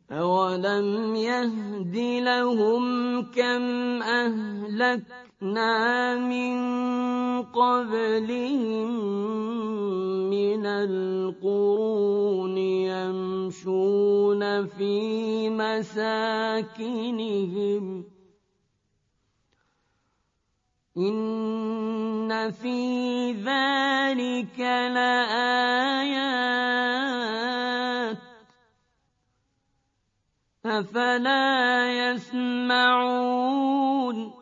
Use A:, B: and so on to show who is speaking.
A: أَوَلَمْ يَهْدِ لَهُمْ كَمْ أَهْلَكْنَا مِن قَبْلِهِم مِّنَ الْقُرُونِ يَمْشُونَ فِي مَسَاكِنِهِمْ ۗ إِنَّ فِي ذَلِكَ لَآيَاتٍ ۖ أَفَلَا يَسْمَعُونَ